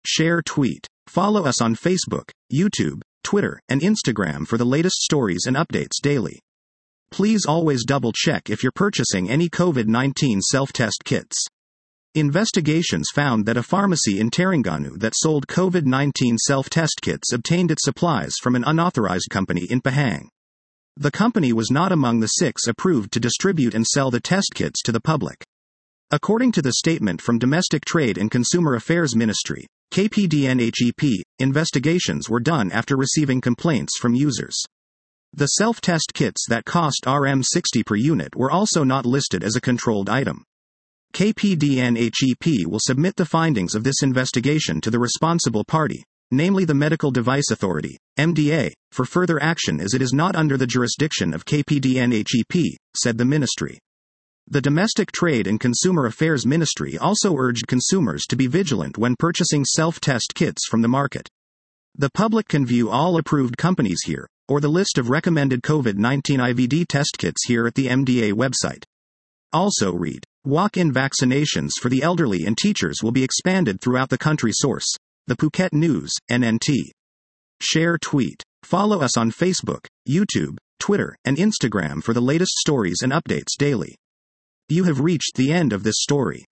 Share tweet. Follow us on Facebook, YouTube, Twitter, and Instagram for the latest stories and updates daily. Please always double-check if you're purchasing any COVID-19 self-test kits. Investigations found that a pharmacy in Terengganu that sold COVID-19 self-test kits obtained its supplies from an unauthorized company in Pahang. The company was not among the 6 approved to distribute and sell the test kits to the public. According to the statement from Domestic Trade and Consumer Affairs Ministry, KPDNHEP, investigations were done after receiving complaints from users. The self-test kits that cost Rm60 per unit were also not listed as a controlled item. KPDNHEP will submit the findings of this investigation to the responsible party, namely the Medical Device Authority, MDA, for further action as it is not under the jurisdiction of KPDNHEP, said the ministry. The Domestic Trade and Consumer Affairs Ministry also urged consumers to be vigilant when purchasing self-test kits from the market. The public can view all approved companies here, or the list of recommended COVID-19 IVD test kits here at the MDA website. Also read, walk-in vaccinations for the elderly and teachers will be expanded throughout the country. Source, The Phuket News, NNT. Share tweet. Follow us on Facebook, YouTube, Twitter, and Instagram for the latest stories and updates daily. You have reached the end of this story.